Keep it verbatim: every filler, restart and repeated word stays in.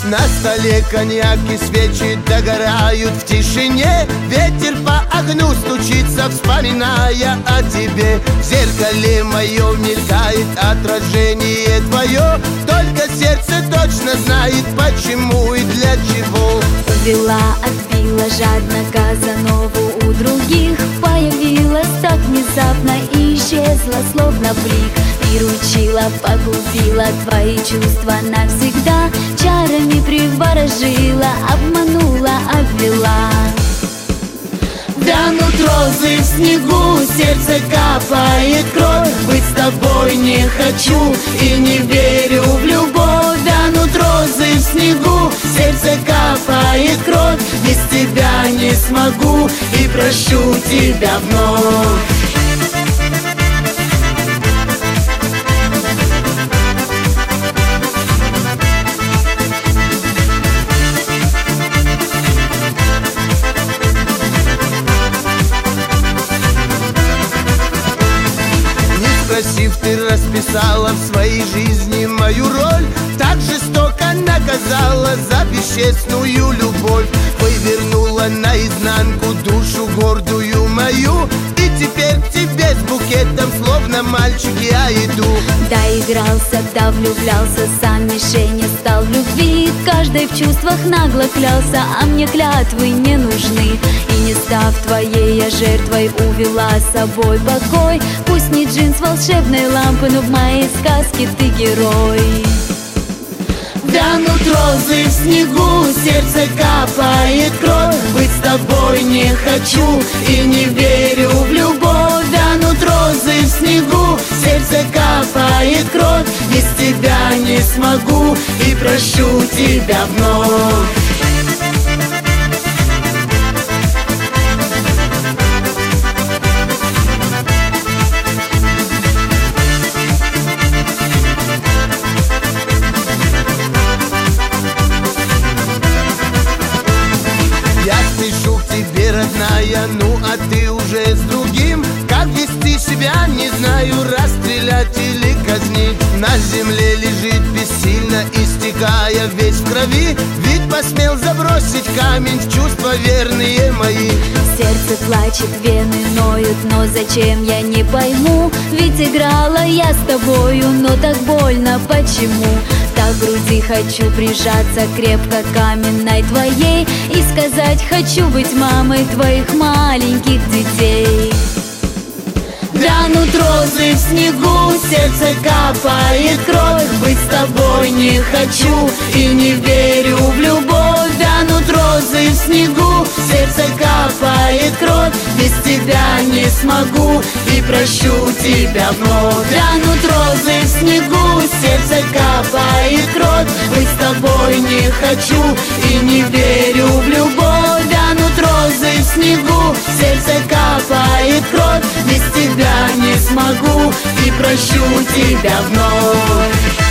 На столе коньяк и свечи догорают в тишине. Ветер по огню стучится, вспоминая о тебе. В зеркале моем мелькает отражение твое. Только сердце точно знает, почему и для чего. Увела, отбила жадно Казанову у других. Появилась так внезапно и исчезла, словно блик. Приручила, погубила твои чувства навсегда. Чарами приворожила, обманула, обвела. Вянут розы в снегу, сердце капает кровь. Быть с тобой не хочу и не верю в любовь. Вянут розы в снегу, сердце капает кровь. Без тебя не смогу и прощу тебя вновь. Спросив, ты расписала в своей жизни мою роль. Так жестоко наказала за бесчестную любовь. Вывернула наизнанку душу гордую мою. И теперь к тебе с букетом, словно мальчик, я иду. Доигрался, да влюблялся, сам мишень стал в любви. Каждый в чувствах нагло клялся, а мне клятвы не нужны. И не став твоей, я жертвой увела с собой покой. Пусть не джинс волшебной лампы, но в моей сказке ты герой. Вянут розы в снегу, сердце капает кровь. Быть с тобой не хочу и не верю в любовь. Вянут розы в снегу, сердце капает кровь. Без тебя не смогу и прощу тебя вновь. Родная, ну а ты уже с другим. Как вести себя, не знаю, расстрелять или казнить. На земле лежит бессильно, истекая весь в крови. Ведь посмел забросить камень в чувства верные мои. Сердце плачет, вены ноют, но зачем, я не пойму. Ведь играла я с тобою, но так больно, почему? Так к груди хочу прижаться крепко каменной твоей и сказать, хочу быть мамой твоих маленьких детей. Вянут розы в снегу, сердце капает кровь. Быть с тобой не хочу и не верю в любовь. Вянут розы в снегу, сердце капает кровь. Без тебя не смогу и прощу тебя вновь. Вянут розы в снегу, сердце капает кровь. Быть с тобой не хочу и не верю в любовь. Вянут розы в снегу, сердце капает кровь. Без тебя не смогу и прощу тебя вновь.